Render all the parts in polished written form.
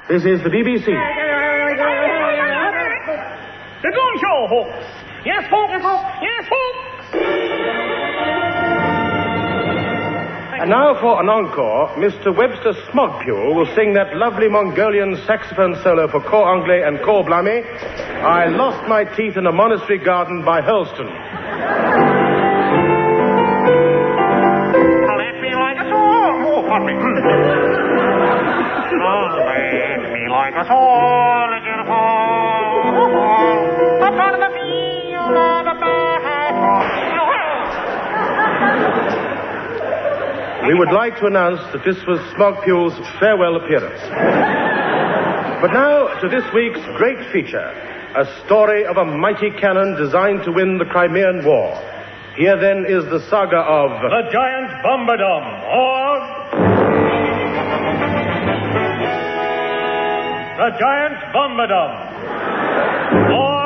This is the BBC. The Goon Show, folks. Yes, folks. Yes, folks. And now for an encore, Mr. Webster Smogpule will sing that lovely Mongolian saxophone solo for Cor Anglais and Cor Blamy, I Lost My Teeth in a Monastery Garden by Hurlston. Let me like a song. Oh, pardon me. Let me like a song. We would like to announce that this was Smogpule's farewell appearance. But now to this week's great feature, a story of a mighty cannon designed to win the Crimean War. Here then is the saga of... The Giant Bombardom, or... The Giant Bombardom, or...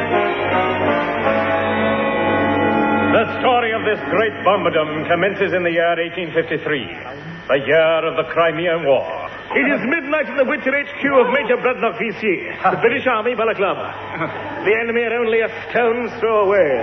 The story of this great bombardom commences in the year 1853, the year of the Crimean War. It is midnight in the winter HQ of Major Bradnock, V.C., the British Army, Balaclava. The enemy are only a stone's throw away.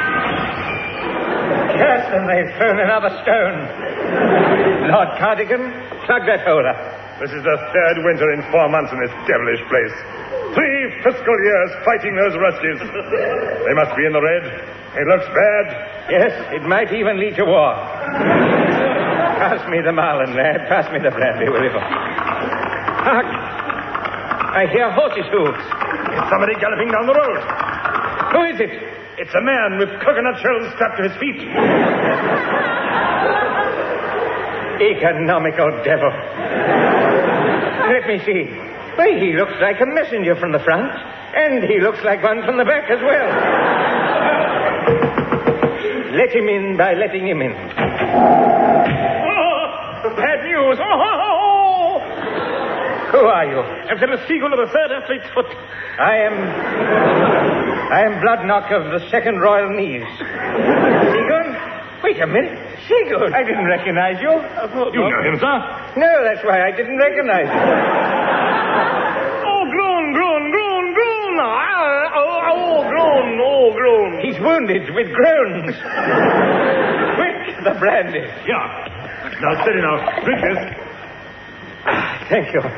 Yes, and they've thrown another stone. Lord Cardigan, plug that hole up. This is the third winter in 4 months in this devilish place. 3 fiscal years fighting those Ruskies. They must be in the red. It looks bad. Yes, it might even lead to war. Pass me the Marlin, lad. Pass me the brandy, will you? Hark! I hear horses' hooves. It's somebody galloping down the road. Who is it? It's a man with coconut shells strapped to his feet. Economical devil. Let me see. Why, he looks like a messenger from the front, and he looks like one from the back as well. Let him in by letting him in. Oh, bad news. Oh. Who are you? I'm Lieutenant Seagull of the 3rd Athlete's Foot. I am Bloodnock of the 2nd Royal Knees. Seagull? Wait a minute. Seagull, I didn't recognize you. You know him, sir? No, that's why I didn't recognize you. Groan. He's wounded with groans. Quick, the brandy. Yeah. Now, steady now. Drink this. Thank you.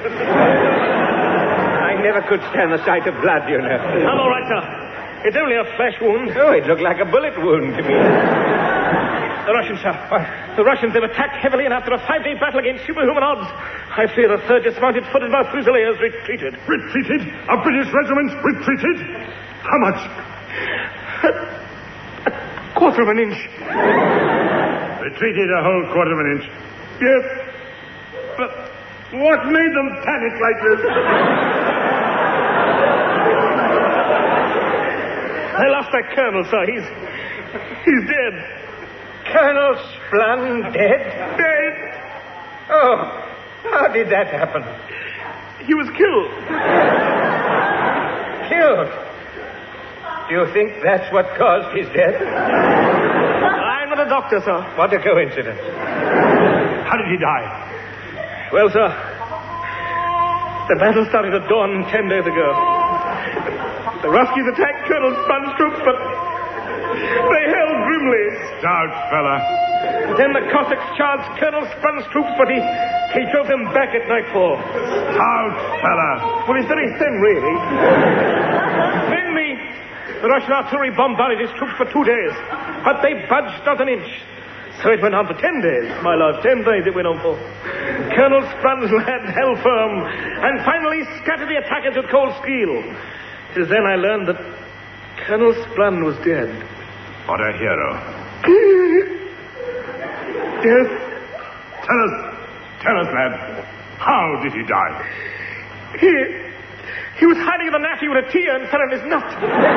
I never could stand the sight of blood, you know. I'm all right, sir. It's only a flesh wound. Oh, it looked like a bullet wound to me. The Russians, sir. What? The Russians have attacked heavily, and after a 5-day battle against superhuman odds, I fear the 3rd Dismounted Foot of our Fusiliers retreated. Retreated? A British regiment retreated? How much? A quarter of an inch. Retreated a whole quarter of an inch. Yes. But what made them panic like this? I lost that colonel, sir. He's dead. Colonel Splun dead? Dead. Oh, how did that happen? He was killed. Killed? Do you think that's what caused his death? I'm not a doctor, sir. What a coincidence. How did he die? Well, sir, the battle started at dawn 10 days ago. The Ruskies attacked Colonel Spun's troops, but they held grimly. Stout fella. Then the Cossacks charged Colonel Spun's troops, but he drove them back at nightfall. Stout fella. Well, he's very thin, really. Then the Russian artillery bombarded his troops for 2 days, but they budged not an inch. So it went on for 10 days, my love. 10 days it went on for. Colonel Spun's lad held firm and finally scattered the attackers with cold steel. It was then I learned that Colonel Splun was dead. What a hero. Yes? Tell us, lad. How did he die? He was hiding in the natty with a tear and fell on his nut.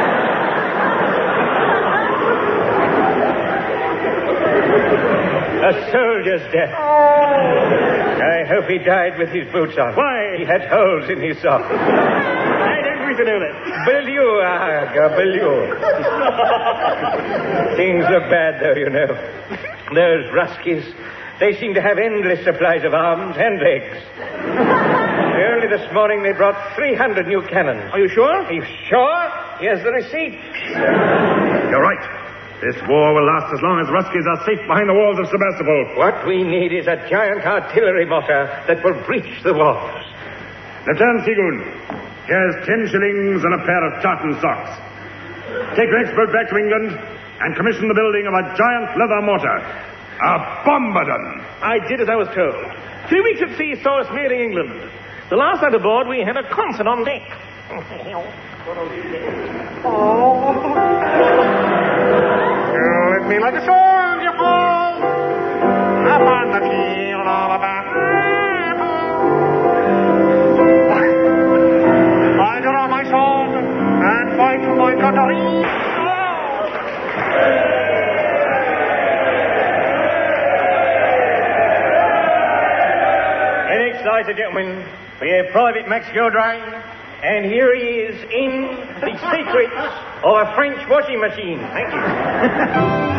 A soldier's death. I hope he died with his boots on. Why? He had holes in his socks. I don't wish to know that. Bellew. Things look bad, though, you know. Those Ruskies, they seem to have endless supplies of arms and legs. The only me this morning they brought 300 new cannons. Are you sure? Are you sure? Here's the receipt. You're right. This war will last as long as Ruskies are safe behind the walls of Sebastopol. What we need is a giant artillery mortar that will breach the walls. Lieutenant Seagoon, here's 10 shillings and a pair of tartan socks. Take your expert back to England and commission the building of a giant leather mortar. A bombardon. I did as I was told. 3 weeks at sea saw us nearing England. The last night aboard, we had a concert on deck. You lift me like a soldier falls upon the field of a battle. I draw my sword and fight for my country. Excited, gentlemen. We have Private Max Gildray, and here he is in the secrets of a French washing machine. Thank you.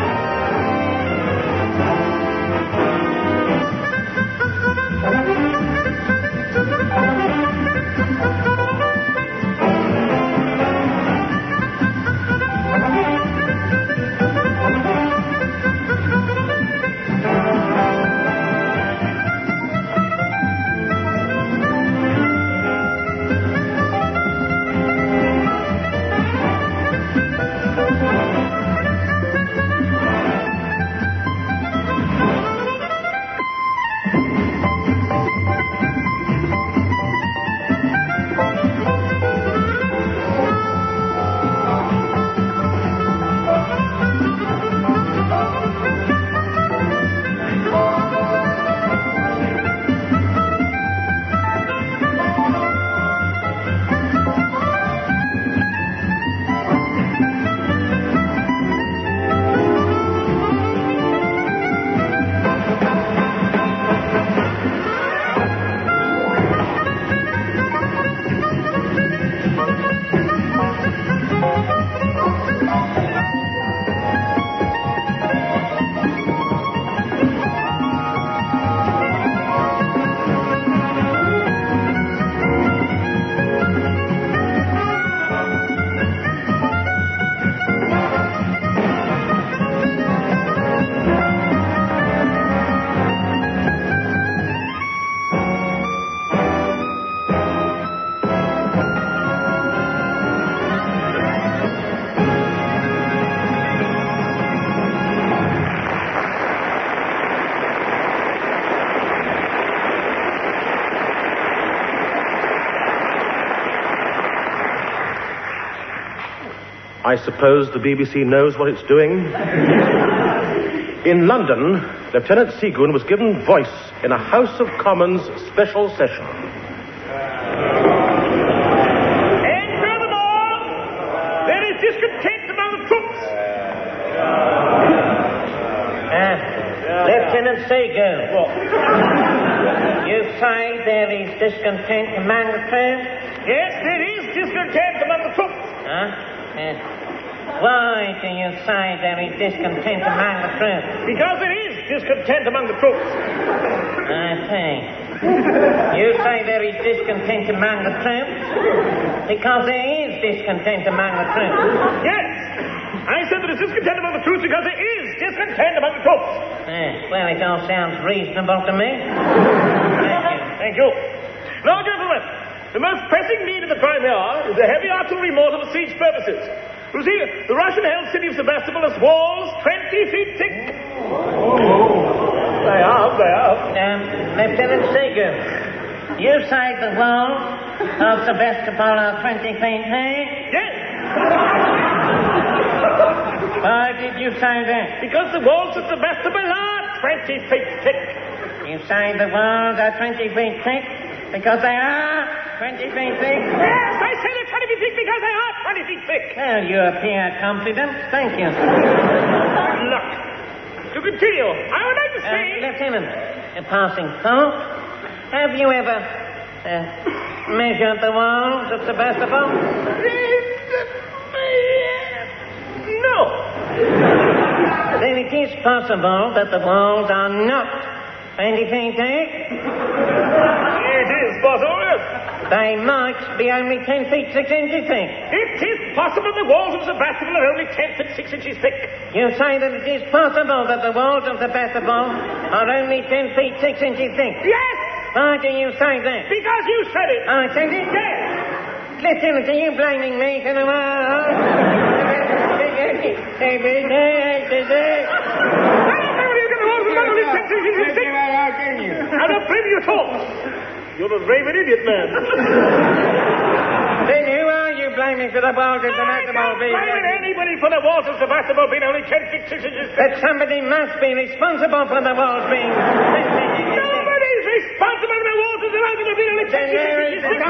I suppose the BBC knows what it's doing. In London, Lieutenant Seagoon was given voice in a House of Commons special session. And furthermore, there is discontent among the troops. Lieutenant Seagoon. You say there is discontent among the troops? Yes, there is discontent among the troops. Why do you say there is discontent among the troops? Because there is discontent among the troops. I see. You say there is discontent among the troops because there is discontent among the troops. Yes, I said there is discontent among the troops because there is discontent among the troops. Well, it all sounds reasonable to me. Thank you. Now, gentlemen, the most pressing need in the Crimea is a heavy artillery mortar for siege purposes. You see, the Russian-held city of Sebastopol has walls 20 feet thick. They are. Lieutenant Seagoon, you say the walls of Sebastopol are 20 feet thick? Yes. Why did you say that? Because the walls of Sebastopol are 20 feet thick. You say the walls are 20 feet thick because they are 20 feet thick? Yes, I say they're 20 feet thick because they are 20 feet thick. Well, you appear confident. Thank you. Look, to continue, I would like to say... Lieutenant, a passing thought. Have you ever measured the walls of Sebastopol? No. Then it is possible that the walls are not 20 feet thick? It is possible, yes. They might be only 10 feet 6 inches thick. It is possible the walls of Sebastopol are only 10 foot 6 inches thick. You say that it is possible that the walls of Sebastopol are only 10 feet 6 inches thick? Yes, Why do you say that? because you said it. I said it? Yes. Listen, are you blaming me for the world? I'm not blaming you at all. You're a raving idiot, man. Then who are you blaming for the walls of Sebastopol being... I'm blaming anybody for the walls of Sebastopol being only 10 feet 6 inches thick. That somebody must be responsible for the walls being... Nobody's responsible for the walls of Sebastopol being only 10 feet 6 inches thick.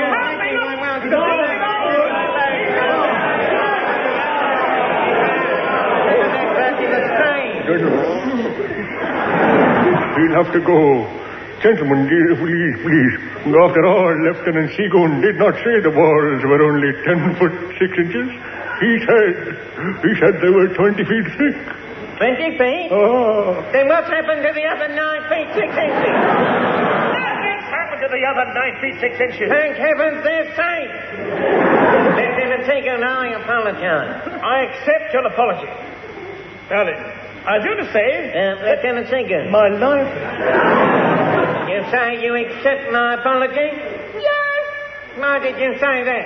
We'll have to go. Gentlemen, dear, please. After all, Lieutenant Seagoon did not say the walls were only 10 foot 6 inches. He said they were 20 feet thick. 20 feet? Ah. Then what's happened to the other 9 feet 6 inches? Nothing's happened to the other 9 feet 6 inches. Thank heavens they're safe. Lieutenant Seagoon, I apologize. I accept your apology. Now then, I was going to say... Lieutenant Seagoon. My life... You say you accept my apology? Yes. Why did you say that?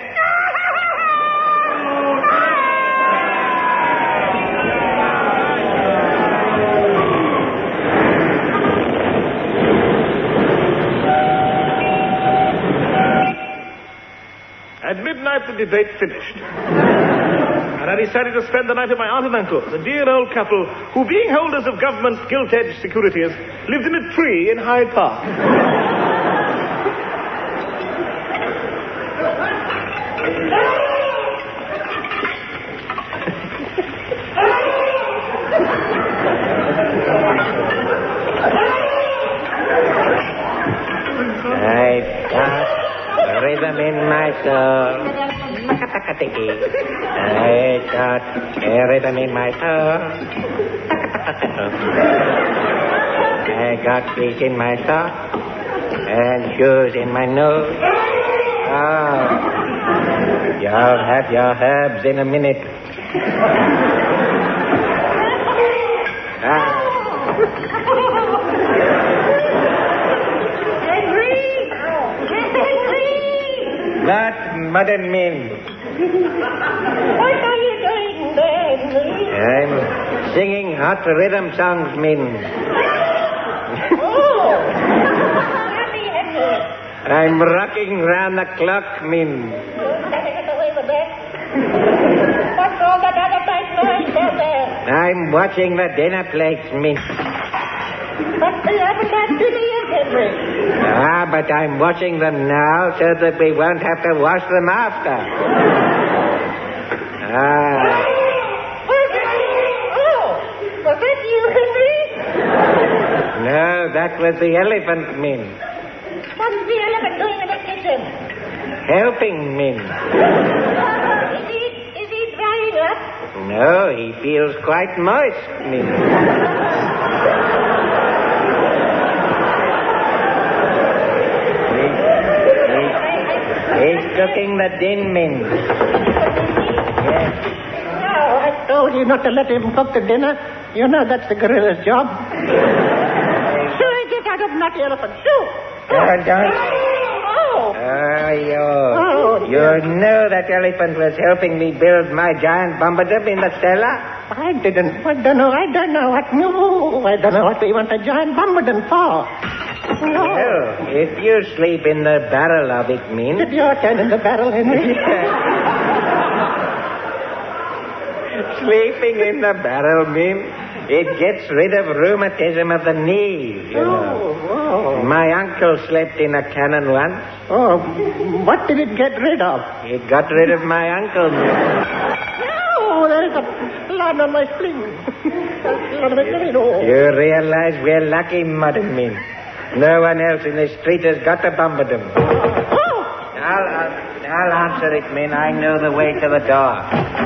At midnight, the debate finished. And I decided to spend the night with my aunt and uncle, the dear old couple who, being holders of government gilt-edged securities, lived in a tree in Hyde Park. I've got rhythm in my soul. I got a rhythm in my soul. I got fish in my sock and shoes in my nose. Oh, you'll have your herbs in a minute. What, Madam Min? What are you doing there, Henry? I'm singing hot rhythm songs, Min. Oh! Happy Henry. I'm rocking round the clock, Min. That isn't the way with that. What's all that other nice noise down there? I'm watching the dinner plates, Min. But we haven't had dinner yet, Henry. But I'm washing them now so that we won't have to wash them after. Oh, was that you, Henry? No, that was the elephant, Min. What's the elephant doing in the kitchen? Helping, Min. Is he drying up? No, he feels quite moist, Min. He's cooking the din, Min. Yes. No, I told you not to let him cook the dinner. You know that's the gorilla's job. Shoo, get out of nutty elephant. Shoo. Don't. Oh. You know that elephant was helping me build my giant bombardum in the cellar? I don't know what we want a giant bombardum for. No. Well, if you sleep in the barrel of it, Min. Did your turn in the barrel, Henry? Sleeping in the barrel, Min, it gets rid of rheumatism of the knees, you know. Oh. My uncle slept in a cannon once. Oh, what did it get rid of? It got rid of my uncle, Min. No, there is a blood on my spleen. You realize we're lucky, Madam Min. No one else in the street has got a bombardum. Oh! I'll answer it, Min. I know the way to the door.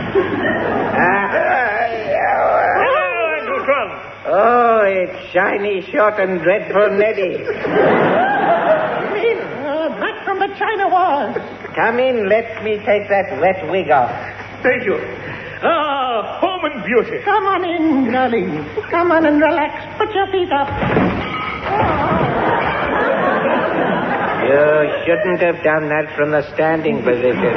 Oh, it's shiny, short, and dreadful Neddy. Back from the China War. yours. Come in, let me take that wet wig off. Thank you. Ah, home and beauty. Come on in, darling. Come on and relax. Put your feet up. You shouldn't have done that from the standing position.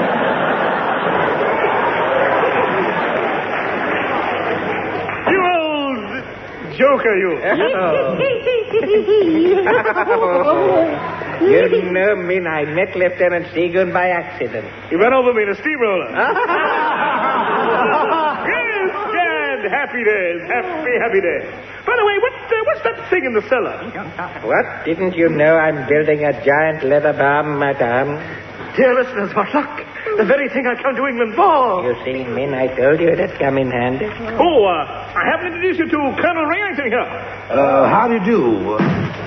You old joker, you. You know me, I met Lieutenant Seagoon by accident. He ran over me in a steamroller. Yes, Gad. Happy days. Happy days. By the way, what's that thing in the cellar? What? Didn't you know I'm building a giant leather bomb, madame? Dear listeners, what luck. The very thing I come to England for. You see, Min, I told you it'd come in handy. Oh, I haven't introduced you to Colonel Ringington here. How do you do?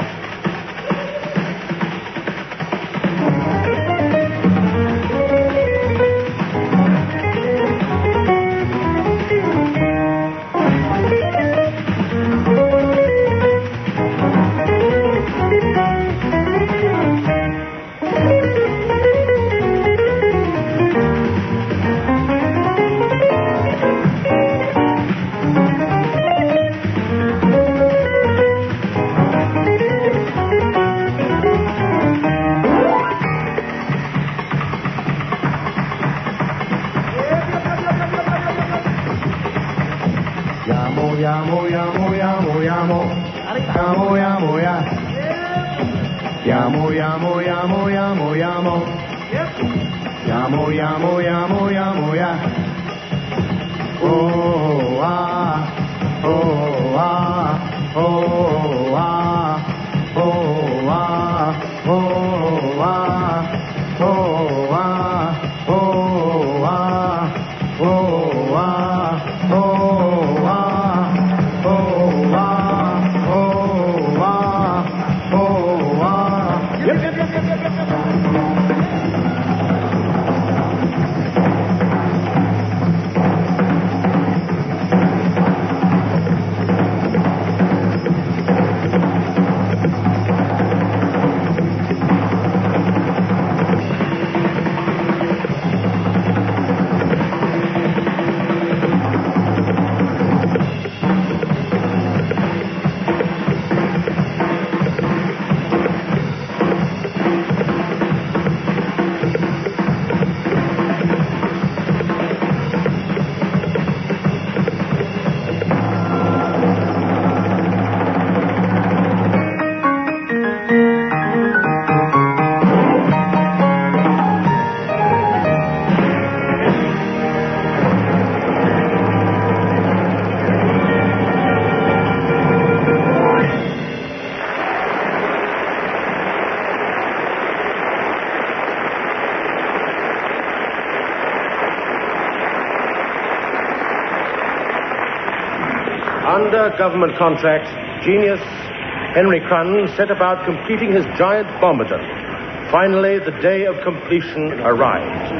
Under government contract, genius Henry Crun set about completing his giant bombardier. Finally, the day of completion arrived.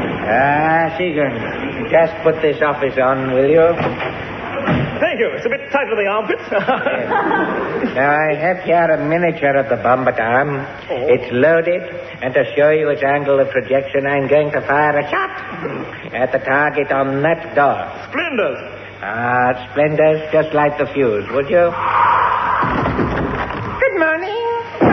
Seagoon, just put this office on, will you? Thank you. It's a bit tight on the armpits. Now, I have here a miniature of the bombardier. It's loaded, and to show you its angle of projection, I'm going to fire a shot at the target on that door. Splendors. Splendors, just like the fuse, would you? Good morning.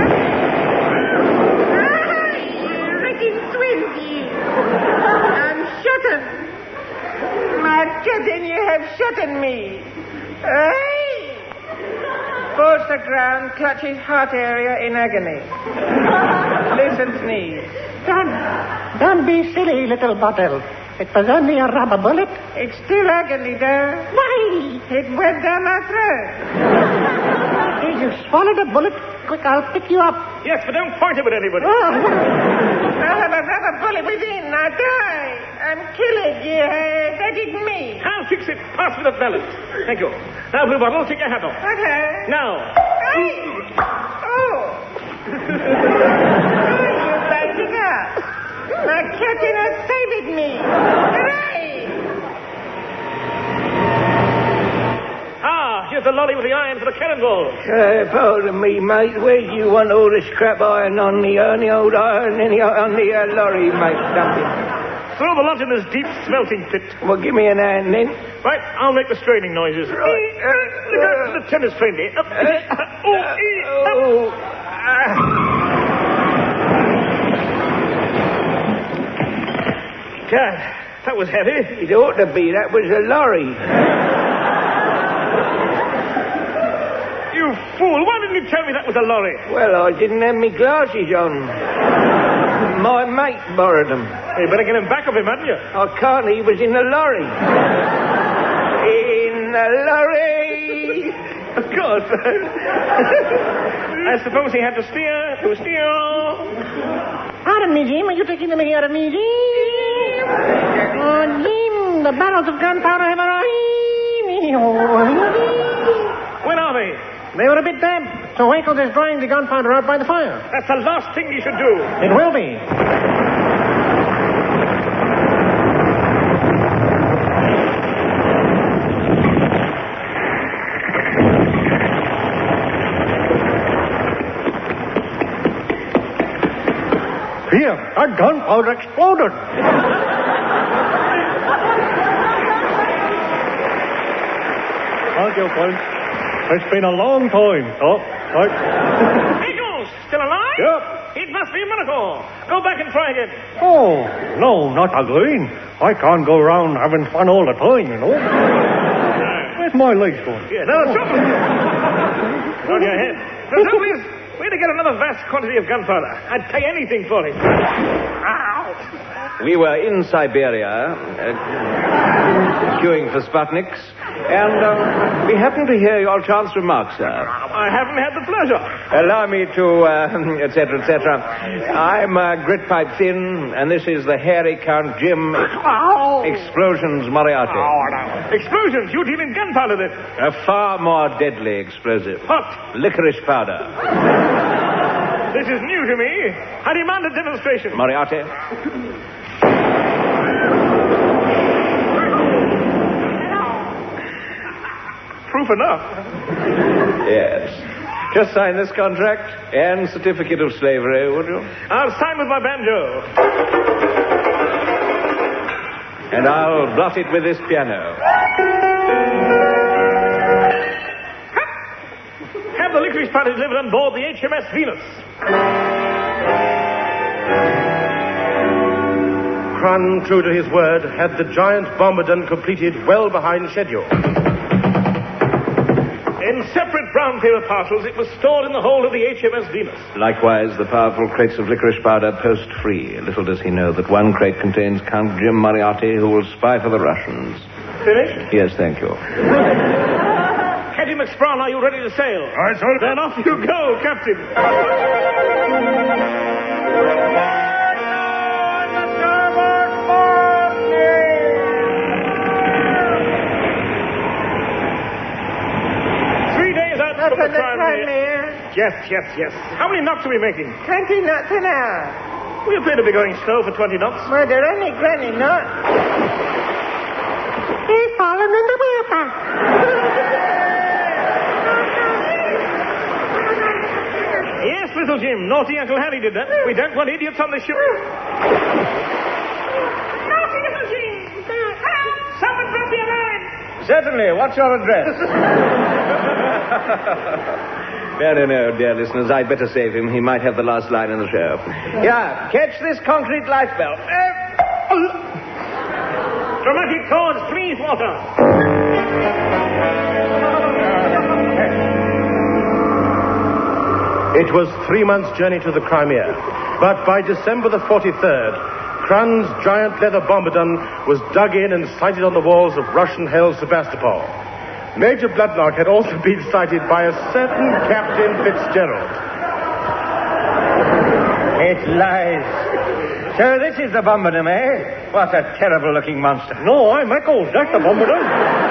Ricky Swinty. I'm shooting. My captain, you have shooten me. Hey! Falls to ground, clutches heart area in agony. Listen, sneeze. Don't be silly, little bottle. It was only a rubber bullet. It's still agony, though. Why? It went down my throat. Hey, you swallowed a bullet. Quick, I'll pick you up. Yes, but don't point him at anybody. I have a rubber bullet within. I die. I'm killed. Yeah, that is me. I'll fix it. Pass me the balance. Thank you. Now, Blue Bottle, take your hat off. Okay. Now. Hey! Oh! You're backing up. My captain has saved me. Hooray! Here's the lolly with the iron for the cannonball. Pardon me, mate. Where do you want all the scrap iron on the old iron on the lorry, mate? Dumping. Throw the lot in this deep smelting pit. Well, give me an hand then. Right, I'll make the straining noises. Look out for the tennis friendly. God, that was heavy. It ought to be. That was a lorry. You fool. Why didn't you tell me that was a lorry? Well, I didn't have my glasses on. My mate borrowed them. You better get him back of him, hadn't you? I can't. He was in the lorry. In the lorry. Of course. I suppose he had to steer. Pardon me, Jim. Are you taking the mickey out of me, Jim? Oh, Jim, the barrels of gunpowder have arrived. When are they? They were a bit damp, so Wackles is drying the gunpowder out by the fire. That's the last thing you should do. It will be. Here, that gunpowder exploded. Thank you, Point. It's been a long time. Right. Eagles, still alive? Yep. It must be a miracle. Go back and try again. Oh, no, not again. I can't go around having fun all the time, you know. Where's my legs going? Yeah, no, the trouble. On your head. The trouble is, we're to get another vast quantity of gunpowder. I'd pay anything for it. Ow! We were in Siberia, queuing for Sputniks, and we happened to hear your chance remark, sir. I haven't had the pleasure. Allow me to, etc., etc. I'm Gritpipe Thin, and this is the hairy Count Jim Explosions Moriarty. Explosions? You deal in gunpowder, then? A far more deadly explosive. What? Licorice powder. This is new to me. I demand a demonstration. Moriarty. Proof enough. Yes. Just sign this contract and certificate of slavery, would you? I'll sign with my banjo. And I'll blot it with this piano. Have the licorice powder delivered on board the HMS Venus. Crun, true to his word, had the giant Bombardon completed well behind schedule. In separate brown paper parcels, it was stored in the hold of the HMS Venus. Likewise, the powerful crates of licorice powder post-free. Little does he know that one crate contains Count Jim Moriarty, who will spy for the Russians. Finished? Yes, thank you. Captain McSproul, are you ready to sail? Aye, sir. Then off you go, Captain. That's the Crimea. Yes. How many knots are we making? 20 knots an hour. We appear to be going slow for 20 knots. Well, they're only granny knots. He's fallen in the water. Yes, little Jim. Naughty Uncle Harry did that. We don't want idiots on the ship. Naughty little Jim. Someone drop me a line. Certainly. What's your address? No, dear listeners. I'd better save him. He might have the last line in the show. Yeah, catch this concrete lifebelt. Dramatic chords, please, water. It was 3 months' journey to the Crimea, but by December the 43rd, Crun's giant leather Bombardon was dug in and sighted on the walls of Russian-held Sebastopol. Major Bloodlock had also been sighted by a certain Captain Fitzgerald. It lies. So this is the Bombardon, eh? What a terrible-looking monster. No, I'm Eccles. That's the Bombardon.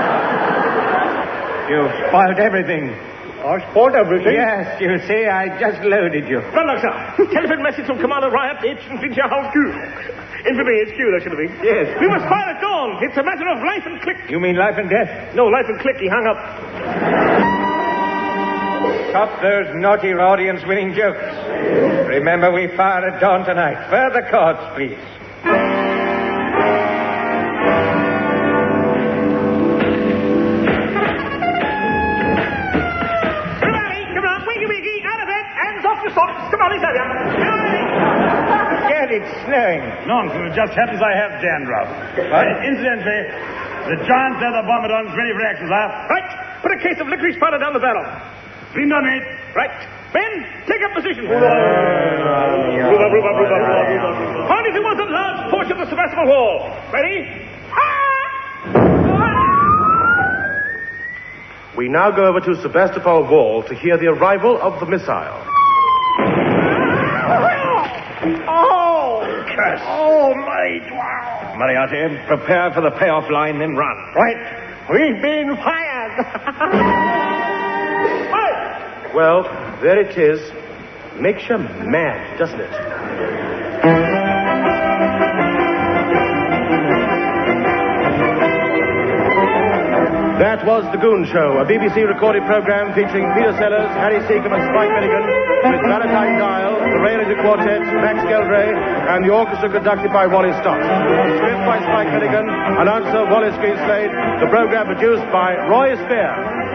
You've spoiled everything. I spoiled everything. Yes, you see, I just loaded you. Bloodlock, sir. Telephone message from Commander Riot, Infantry HQ. Infantry HQ, that should have been. Yes. We must fire at dawn. It's a matter of life and click. You mean life and death? No, life and click. He hung up. Stop those naughty audience-winning jokes. Remember, we fire at dawn tonight. Further chords, please. Everybody, come on, wiggy, out of bed, hands off your socks. Come on, Xavier. Gad, it's snowing. Nonsense. It just happens I have dandruff. Incidentally, the giant leather bombardon's ready for action, sir. Right, put a case of licorice powder down the barrel. Cleaned on it. Right. Men, take up position. Point if you want a large portion of the Sebastopol wall. Ready? We now go over to Sebastopol Wall to hear the arrival of the missile. Oh! Curse. Oh, my... Wow. Moriarty, prepare for the payoff line, then run. Right. We've been fired. Well, there it is. Makes you mad, doesn't it? That was The Goon Show, a BBC recorded program featuring Peter Sellers, Harry Seacombe and Spike Milligan, with Valentine Dial, the Railway Quartet, Max Geldray, and the orchestra conducted by Wally Stott. Script by Spike Milligan, announcer Wallace Greenslade, the program produced by Roy Spear.